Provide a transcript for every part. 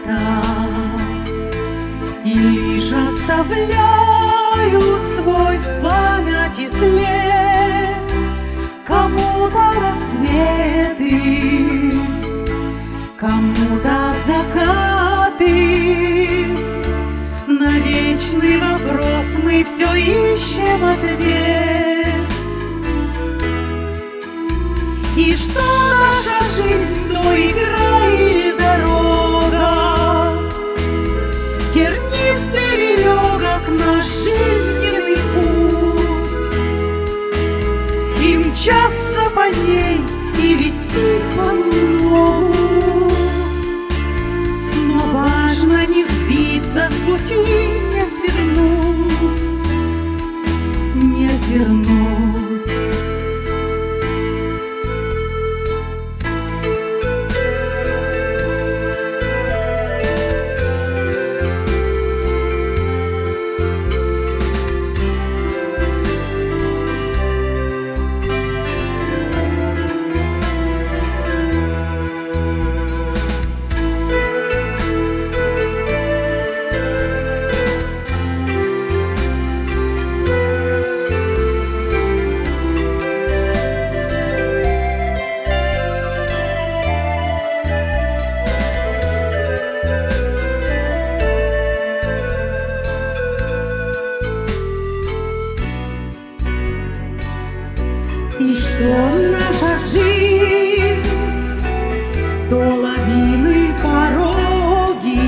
лета, и лишь оставляют свой в памяти след. Кому-то рассветы, кому-то закаты. На вечный вопрос мы все ищем ответ. И что наша жизнь, то игра или дорога, тернистый легок наш жизненный путь, и мчаться по ней или идти понемногу. Но важно не сбиться с пути, не свернуть, не свернуть. И что наша жизнь, то лавины, пороги,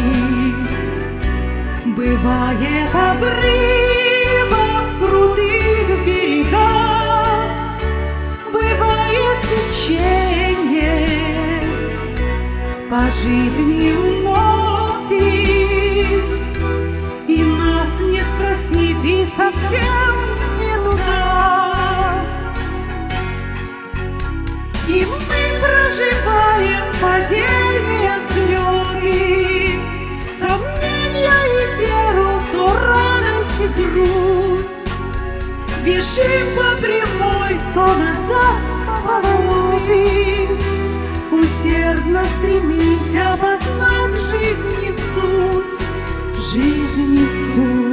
бывает обрывов крутых берегах, бывает течение по жизни уносит, и нас не спросив, и совсем не туда. И мы проживаем падения, взлеты, сомнения и веру, то радость и грусть. Бежим по прямой, то назад повороты. Усердно стремимся познать жизни суть, жизни суть.